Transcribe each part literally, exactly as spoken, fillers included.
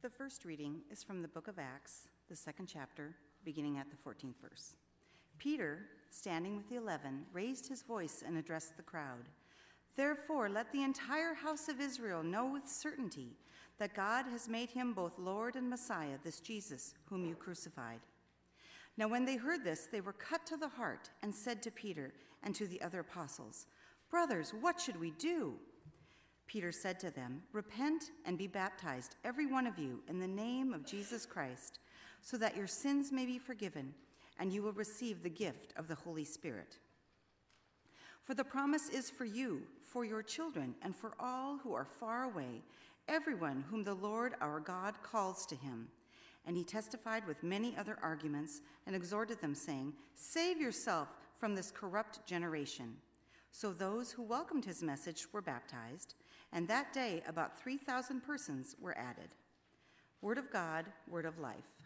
The first reading is from the book of Acts, the second chapter, beginning at the fourteenth verse. Peter, standing with the eleven, raised his voice and addressed the crowd. Therefore, let the entire house of Israel know with certainty that God has made him both Lord and Messiah, this Jesus, whom you crucified. Now when they heard this, they were cut to the heart and said to Peter and to the other apostles, "Brothers, what should we do?" Peter said to them, "Repent and be baptized, every one of you, in the name of Jesus Christ, so that your sins may be forgiven, and you will receive the gift of the Holy Spirit. For the promise is for you, for your children, and for all who are far away, everyone whom the Lord our God calls to him." And he testified with many other arguments and exhorted them, saying, "Save yourself from this corrupt generation." So those who welcomed his message were baptized, and that day about three thousand persons were added. Word of God, word of life.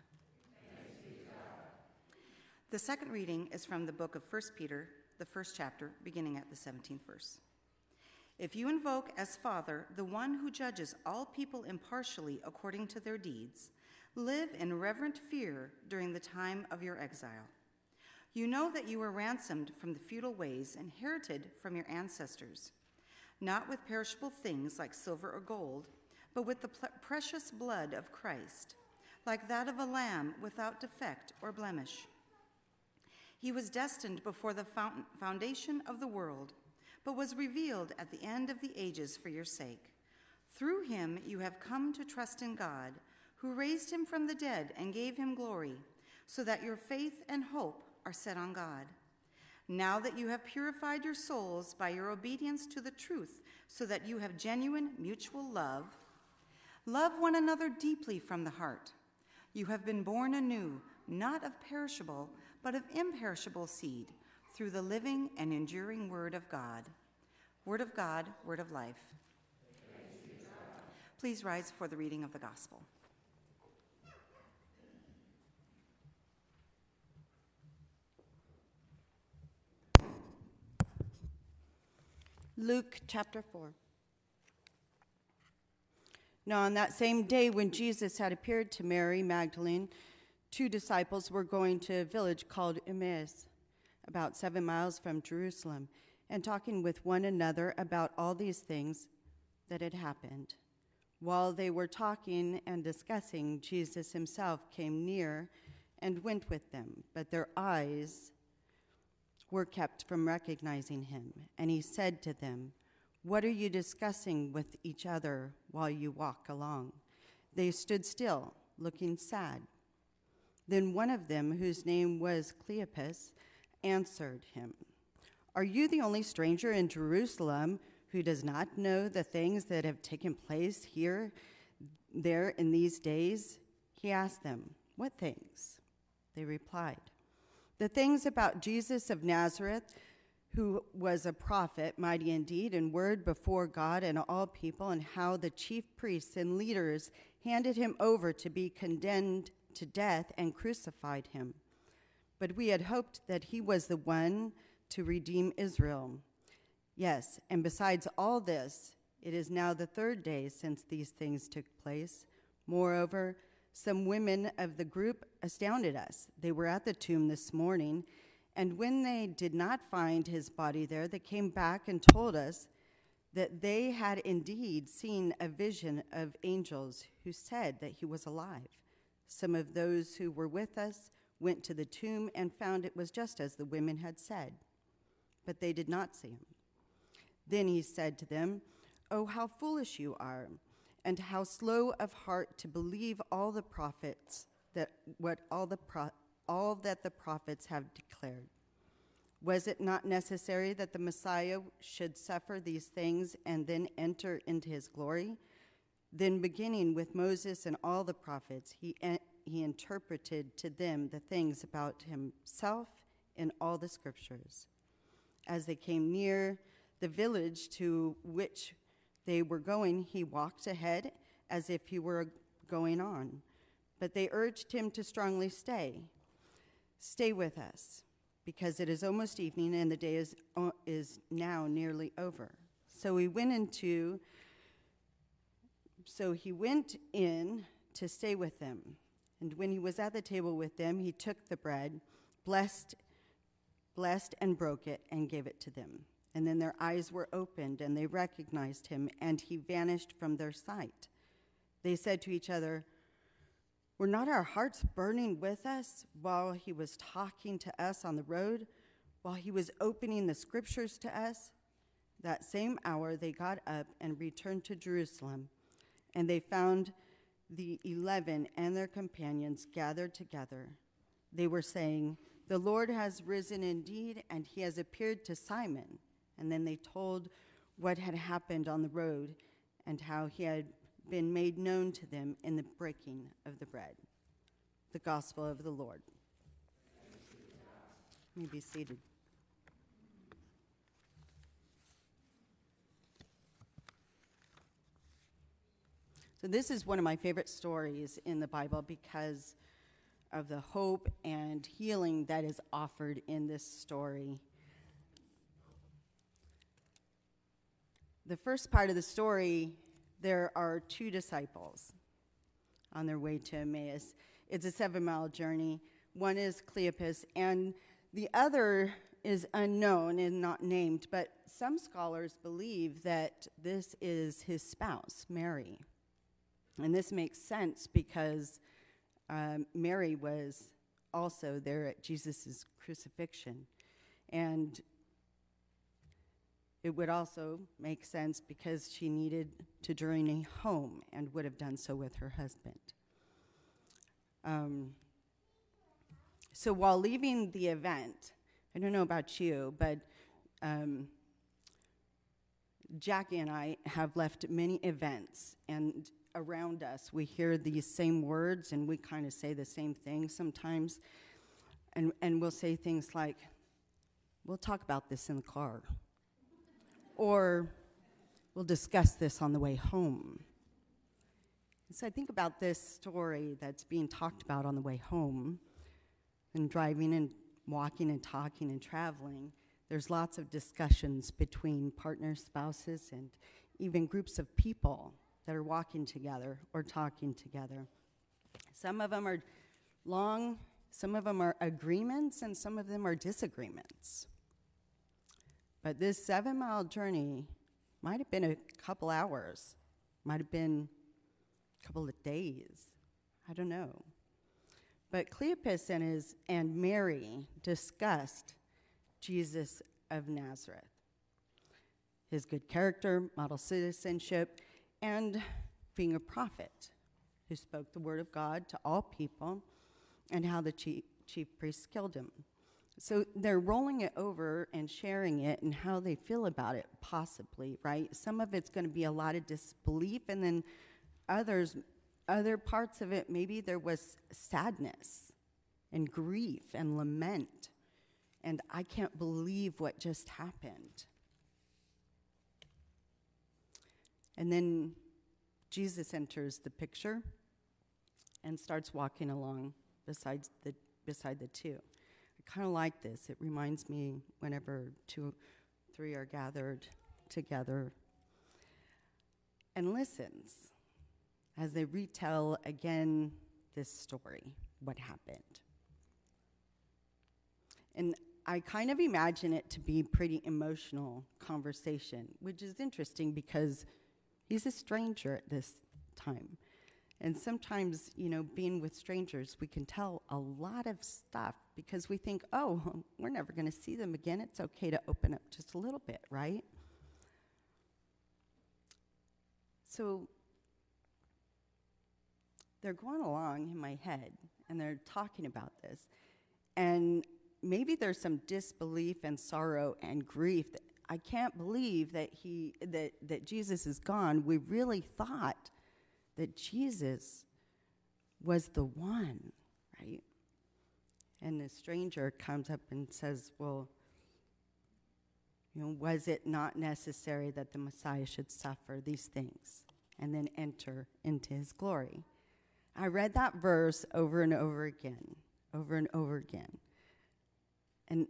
The second reading is from the book of First Peter, the first chapter, beginning at the seventeenth verse. If you invoke as Father the one who judges all people impartially according to their deeds, live in reverent fear during the time of your exile. You know that you were ransomed from the futile ways inherited from your ancestors, not with perishable things like silver or gold, but with the pl- precious blood of Christ, like that of a lamb without defect or blemish. He was destined before the foundation of the world, but was revealed at the end of the ages for your sake. Through him you have come to trust in God, who raised him from the dead and gave him glory, so that your faith and hope are set on God. Now that you have purified your souls by your obedience to the truth, so that you have genuine mutual love, love one another deeply from the heart. You have been born anew, not of perishable, but of imperishable seed, through the living and enduring word of God. Word of God, word of life. Please rise for the reading of the gospel. Luke chapter four. Now on that same day when Jesus had appeared to Mary Magdalene, two disciples were going to a village called Emmaus, about seven miles from Jerusalem, and talking with one another about all these things that had happened. While they were talking and discussing, Jesus himself came near and went with them, but their eyes were kept from recognizing him. And he said to them, "What are you discussing with each other while you walk along?" They stood still, looking sad. Then one of them, whose name was Cleopas, answered him, "Are you the only stranger in Jerusalem who does not know the things that have taken place here, there in these days?" He asked them, "What things?" They replied, "The things about Jesus of Nazareth, who was a prophet, mighty indeed in word before God and all people, and how the chief priests and leaders handed him over to be condemned to death and crucified him. But we had hoped that he was the one to redeem Israel. Yes, and besides all this, it is now the third day since these things took place. Moreover, some women of the group astounded us. They were at the tomb this morning, and when they did not find his body there, they came back and told us that they had indeed seen a vision of angels who said that he was alive. Some of those who were with us went to the tomb and found it was just as the women had said, but they did not see him." Then he said to them, "Oh, how foolish you are, and how slow of heart to believe all the prophets that what all the pro- all that the prophets have declared. Was it not necessary that the Messiah should suffer these things and then enter into his glory?" Then beginning with Moses and all the prophets, he en- he interpreted to them the things about himself in all the scriptures. As they came near the village to which they were going, he walked ahead as if he were going on. But they urged him to strongly stay. "Stay with us, because it is almost evening and the day is, uh, is now nearly over." So he went into, so he went in to stay with them. And when he was at the table with them, he took the bread, blessed, blessed and broke it, and gave it to them. And then their eyes were opened, and they recognized him, and he vanished from their sight. They said to each other, "Were not our hearts burning with us while he was talking to us on the road, while he was opening the scriptures to us?" That same hour they got up and returned to Jerusalem, and they found the eleven and their companions gathered together. They were saying, "The Lord has risen indeed, and he has appeared to Simon." And then they told what had happened on the road and how he had been made known to them in the breaking of the bread. The gospel of the Lord. You may be seated. So this is one of my favorite stories in the Bible because of the hope and healing that is offered in this story. The first part of the story, there are two disciples on their way to Emmaus. It's a seven-mile journey. One is Cleopas, and the other is unknown and not named, but some scholars believe that this is his spouse, Mary. And this makes sense because um, Mary was also there at Jesus' crucifixion. And it would also make sense because she needed to journey home and would have done so with her husband. Um, so while leaving the event, I don't know about you, but um, Jackie and I have left many events, and around us we hear these same words and we kind of say the same thing sometimes, and, and we'll say things like, "We'll talk about this in the car," or "We'll discuss this on the way home." And so I think about this story that's being talked about on the way home, and driving and walking and talking and traveling. There's lots of discussions between partners, spouses, and even groups of people that are walking together or talking together. Some of them are long, some of them are agreements, and some of them are disagreements. But this seven-mile journey might have been a couple hours, might have been a couple of days. I don't know. But Cleopas and, his, and Mary discussed Jesus of Nazareth, his good character, model citizenship, and being a prophet who spoke the word of God to all people, and how the chief, chief priests killed him. So they're rolling it over and sharing it and how they feel about it, possibly, right? Some of it's going to be a lot of disbelief, and then others, other parts of it, maybe there was sadness and grief and lament, and I can't believe what just happened. And then Jesus enters the picture and starts walking along beside the beside the two. I kind of like this. It reminds me whenever two, three are gathered together, and listens as they retell again this story, what happened. And I kind of imagine it to be pretty emotional conversation, which is interesting because he's a stranger at this time. And sometimes, you know, being with strangers, we can tell a lot of stuff because we think, oh, we're never going to see them again. It's okay to open up just a little bit, right? So they're going along in my head, and they're talking about this. And maybe there's some disbelief and sorrow and grief that I can't believe that he that, that Jesus is gone. We really thought that Jesus was the one, right? And the stranger comes up and says, well, you know, was it not necessary that the Messiah should suffer these things and then enter into his glory? I read that verse over and over again, over and over again. And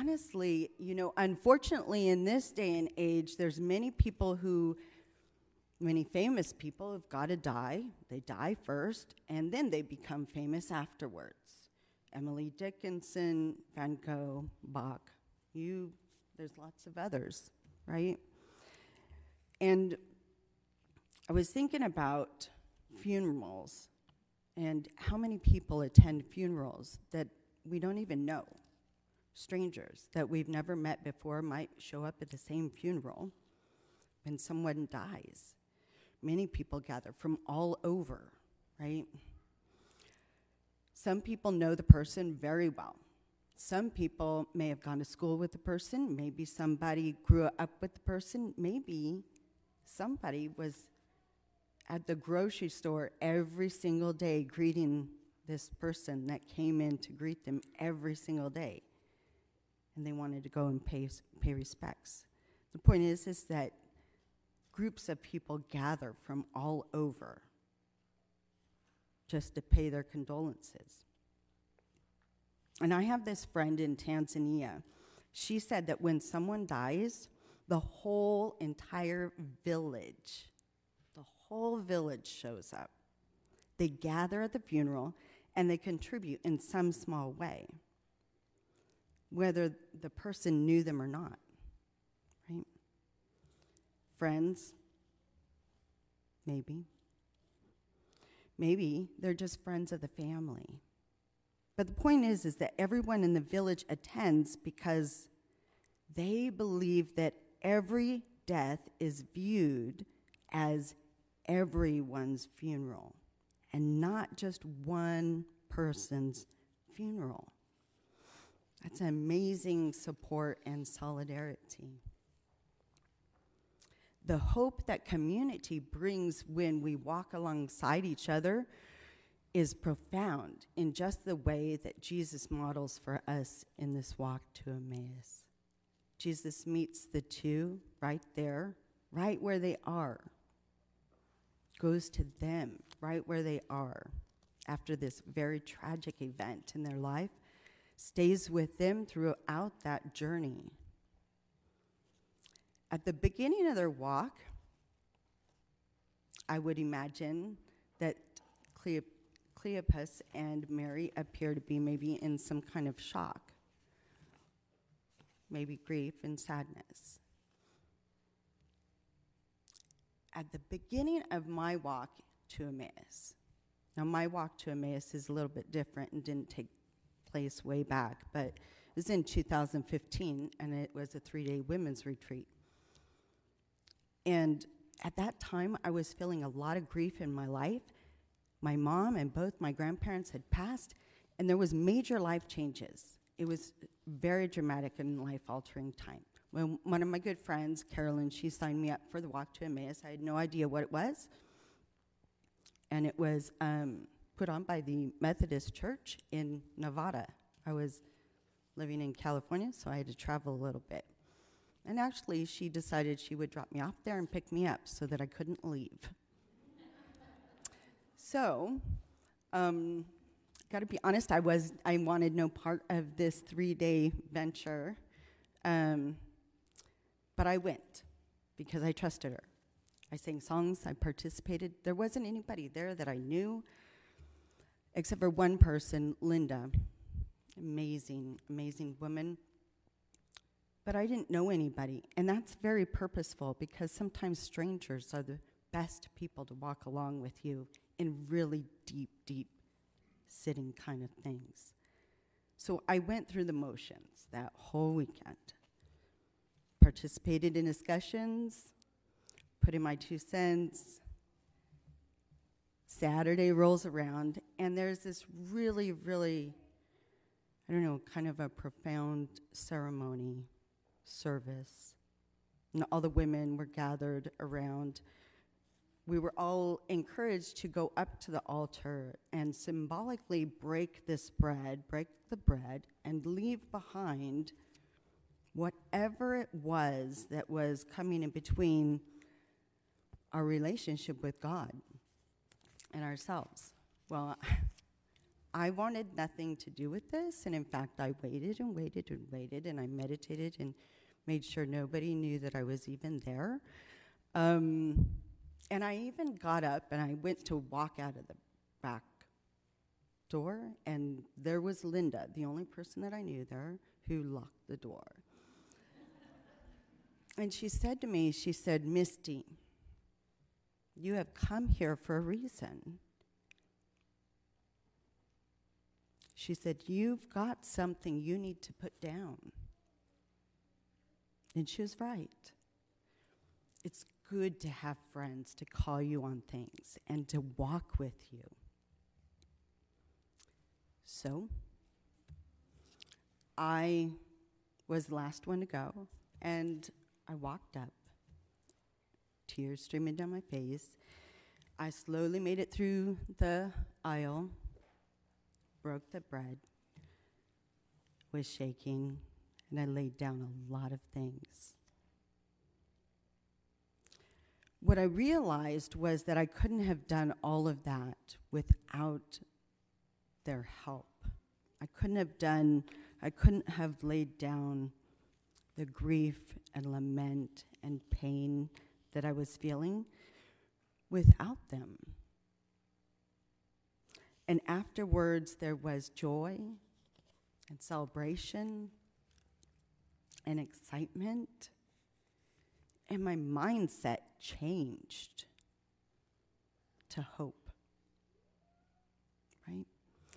honestly, you know, unfortunately in this day and age, there's many people who Many famous people have got to die. They die first, and then they become famous afterwards. Emily Dickinson, Van Gogh, Bach. You, there's lots of others, right? And I was thinking about funerals and how many people attend funerals that we don't even know. Strangers that we've never met before might show up at the same funeral when someone dies. Many people gather from all over, right? Some people know the person very well. Some people may have gone to school with the person. Maybe somebody grew up with the person. Maybe somebody was at the grocery store every single day greeting this person that came in to greet them every single day. And they wanted to go and pay, pay respects. The point is, is that groups of people gather from all over just to pay their condolences. And I have this friend in Tanzania. She said that when someone dies, the whole entire village, the whole village shows up. They gather at the funeral and they contribute in some small way, whether the person knew them or not, right? Friends, maybe. Maybe they're just friends of the family. But the point is, is that everyone in the village attends because they believe that every death is viewed as everyone's funeral and not just one person's funeral. That's amazing support and solidarity. The hope that community brings when we walk alongside each other is profound in just the way that Jesus models for us in this walk to Emmaus. Jesus meets the two right there, right where they are, goes to them right where they are after this very tragic event in their life, stays with them throughout that journey. At the beginning of their walk, I would imagine that Cleop- Cleopas and Mary appear to be maybe in some kind of shock, maybe grief and sadness. At the beginning of my walk to Emmaus, now my walk to Emmaus is a little bit different and didn't take place way back, but it was in two thousand fifteen, and it was a three-day women's retreat. And at that time, I was feeling a lot of grief in my life. My mom and both my grandparents had passed, and there was major life changes. It was very dramatic and life-altering time. When one of my good friends, Carolyn, she signed me up for the Walk to Emmaus. I had no idea what it was. And it was um, put on by the Methodist Church in Nevada. I was living in California, so I had to travel a little bit. And actually, she decided she would drop me off there and pick me up so that I couldn't leave. So, um, got to be honest, I was I wanted no part of this three-day venture, um, but I went because I trusted her. I sang songs, I participated. There wasn't anybody there that I knew, except for one person, Linda, amazing, amazing woman. But I didn't know anybody, and that's very purposeful because sometimes strangers are the best people to walk along with you in really deep, deep sitting kind of things. So I went through the motions that whole weekend, participated in discussions, put in my two cents. Saturday rolls around, and there's this really, really, I don't know, kind of a profound ceremony service. And all the women were gathered around. We were all encouraged to go up to the altar and symbolically break this bread, break the bread, and leave behind whatever it was that was coming in between our relationship with God and ourselves. Well, I wanted nothing to do with this, and in fact, I waited and waited and waited, and I meditated and made sure nobody knew that I was even there. Um, And I even got up and I went to walk out of the back door, and there was Linda, the only person that I knew there, who locked the door. And she said to me, she said, "Misty, you have come here for a reason." She said, "You've got something you need to put down." And she was right. It's good to have friends to call you on things and to walk with you. So, I was the last one to go, and I walked up, tears streaming down my face. I slowly made it through the aisle, broke the bread, was shaking, and I laid down a lot of things. What I realized was that I couldn't have done all of that without their help. I couldn't have done, I couldn't have laid down the grief and lament and pain that I was feeling without them. And afterwards, there was joy and celebration and excitement, and my mindset changed to hope, right?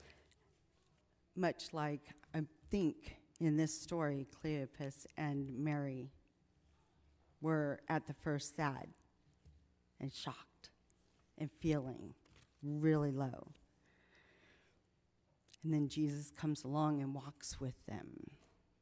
Much like, I think, in this story, Cleopas and Mary were at the first sad and shocked and feeling really low. And then Jesus comes along and walks with them.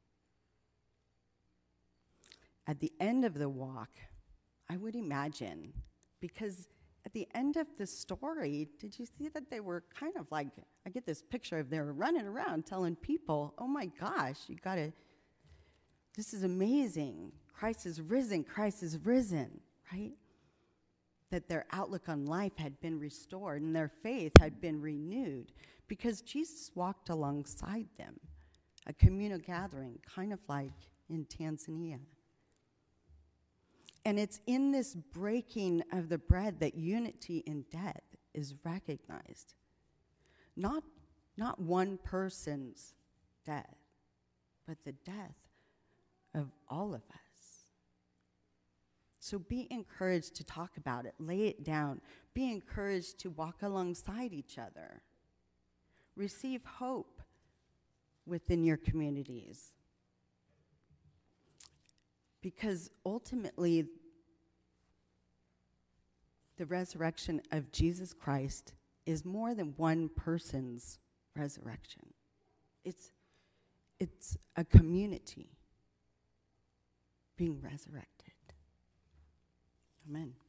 At the end of the walk, I would imagine, because at the end of the story, did you see that they were kind of like, I get this picture of they were running around telling people, "Oh my gosh, you gotta, this is amazing. Christ is risen, Christ is risen," right? That their outlook on life had been restored and their faith had been renewed because Jesus walked alongside them, a communal gathering, kind of like in Tanzania. And it's in this breaking of the bread that unity in death is recognized. Not, not one person's death, but the death of all of us. So be encouraged to talk about it, lay it down. Be encouraged to walk alongside each other. Receive hope within your communities. Because ultimately, the resurrection of Jesus Christ is more than one person's resurrection. It's, it's a community being resurrected. Amen.